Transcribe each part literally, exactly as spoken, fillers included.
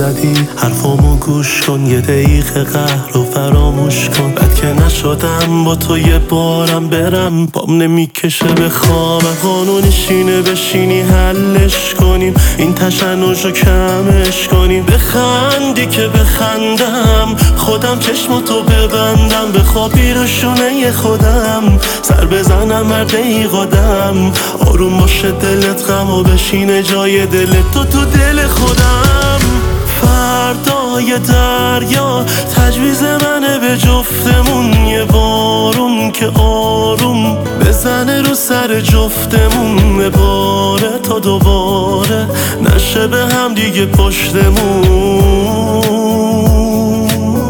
زدی، حرفامو گوش کن، یه دقیقه قهر رو فراموش کن. بد که نشدم با تو یه بارم برم، پام نمیکشه به خواب، قانونش اینه بشینی حلش کنیم، این تشنج رو کمش کنیم. بخندی که بخندم، خودم چشماتو ببندم، بخوابی رو شونه خودم، سر بزنم هر دقیقادم، آروم باشه دلت، غم و بشینه جای دلت تو تو دل خودم. فردای دریا تجویز منه به جفتمون، یه بارون که آروم بزنه رو سر جفتمون، بباره تا دوباره نشه به هم دیگه پشتمون.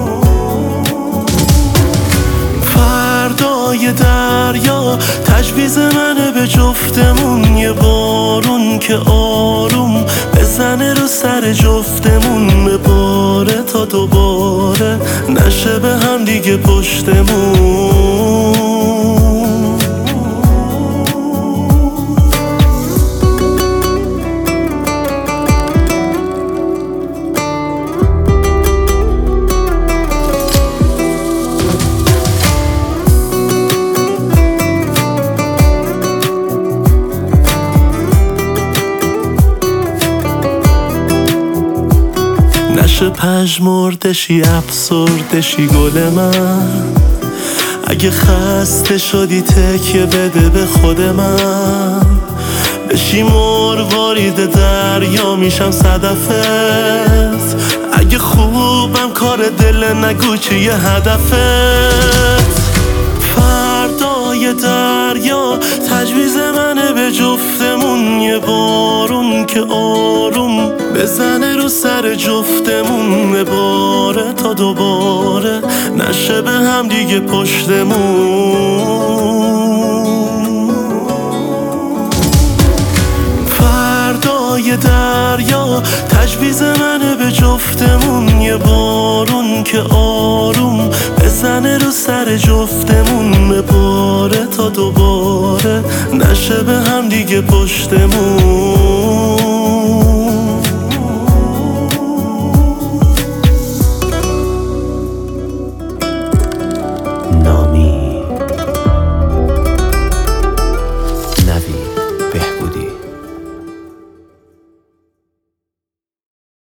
فردای دریا تجویز منه به جفتمون، یه بارون که آروم بزنه رو سر جفتمون، بباره تا دوباره نشه به هم دیگه پشتمون. نشه پژمردشی افسردشی گل من، اگه خسته شدی تکیه بده به خود من، بشی مروارید دریا میشم صدفت، اگه خوبم کار دل نگو چیه هدفت. فردای دریا تجویز منه به جفتمون، یه بارون که آروم بزنه رو سر جفتمون، بباره تا دوباره نشه به هم دیگه پشتمون. فردای دریا تجویز منه به جفتمون، یه بارون که آروم بزنه رو سر جفتمون، بباره تا دوباره نشه به هم دیگه پشتمون.